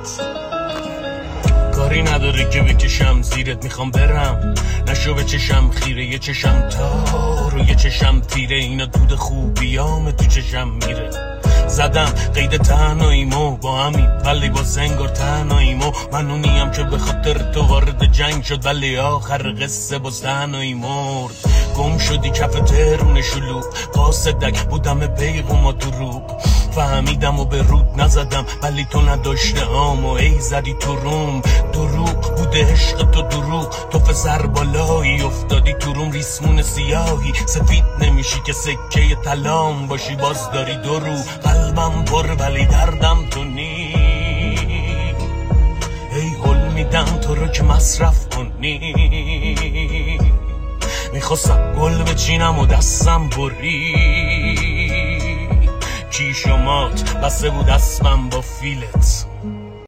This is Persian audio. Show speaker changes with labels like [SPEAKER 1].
[SPEAKER 1] کاری نداره که بکشم زیرت، میخوام برم نشو به چشم خیره، یه چشم تار و یه چشم تیره، اینا دود خوبیام تو چشم میره. زدم قید تنهاییمو با همین ولی با زنگار تنهاییمو، من اونیم که به خاطر تو وارد جنگ شد ولی آخر قصه باز تنهایی مرد. گم شدی کف ترون شلوغ، قاصدک بودم پیغوم و دروغ، فهمیدم و به رود نزدم ولی تو نداشته و ای زدی تو روم. دروغ بوده عشق تو دروغ، تو فسر بالایی افتادی تو روم، ریسمون سیاهی سفید نمیشی که سکه طلام باشی، باز داری دو رو. قلبم پر ولی دردم تو نی، ای حل میدم تو رو که مصرف کنی. میخواستم گل بچینم و دستم بری، کی شمات بسه بود اسمم با فیلت.